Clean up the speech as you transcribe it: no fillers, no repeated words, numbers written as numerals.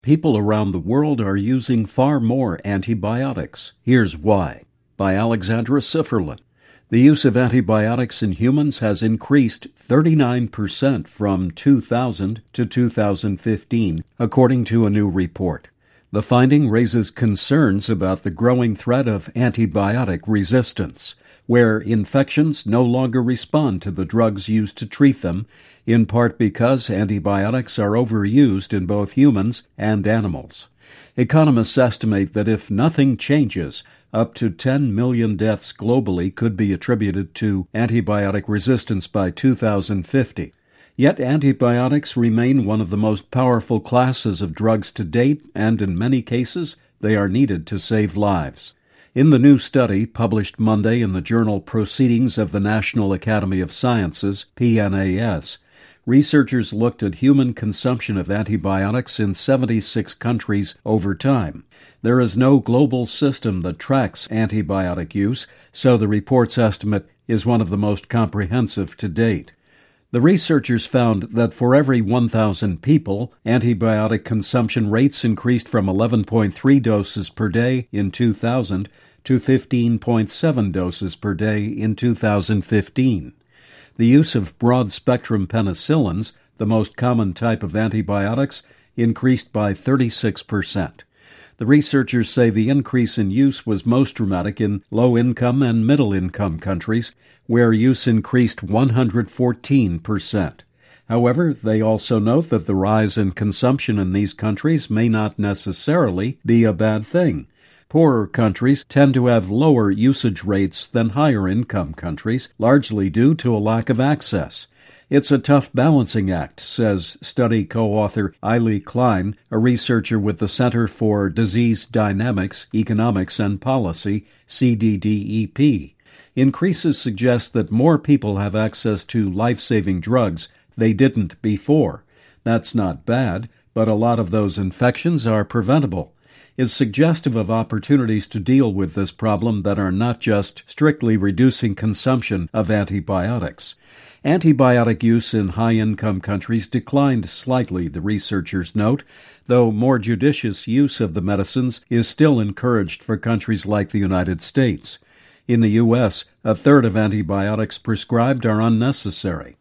People around the world are using far more antibiotics. Here's why. By Alexandra Sifferlin. The use of antibiotics in humans has increased 39% from 2000 to 2015, according to a new report. The finding raises concerns about the growing threat of antibiotic resistance, where infections no longer respond to the drugs used to treat them, in part because antibiotics are overused in both humans and animals. Economists estimate that if nothing changes, up to 10 million deaths globally could be attributed to antibiotic resistance by 2050. Yet antibiotics remain one of the most powerful classes of drugs to date, and in many cases, they are needed to save lives. In the new study, published Monday in the journal Proceedings of the National Academy of Sciences, PNAS, researchers looked at human consumption of antibiotics in 76 countries over time. There is no global system that tracks antibiotic use, so the report's estimate is one of the most comprehensive to date. The researchers found that for every 1,000 people, antibiotic consumption rates increased from 11.3 doses per day in 2000 to 15.7 doses per day in 2015. The use of broad-spectrum penicillins, the most common type of antibiotics, increased by 36%. The researchers say the increase in use was most dramatic in low-income and middle-income countries, where use increased 114%. However, they also note that the rise in consumption in these countries may not necessarily be a bad thing. Poorer countries tend to have lower usage rates than higher-income countries, largely due to a lack of access. It's a tough balancing act, says study co-author Eilidh Klein, a researcher with the Center for Disease Dynamics, Economics and Policy, CDDEP. Increases suggest that more people have access to life-saving drugs they didn't before. That's not bad, but a lot of those infections are preventable. It's suggestive of opportunities to deal with this problem that are not just strictly reducing consumption of antibiotics. Antibiotic use in high-income countries declined slightly, the researchers note, though more judicious use of the medicines is still encouraged for countries like the United States. In the U.S., a third of antibiotics prescribed are unnecessary.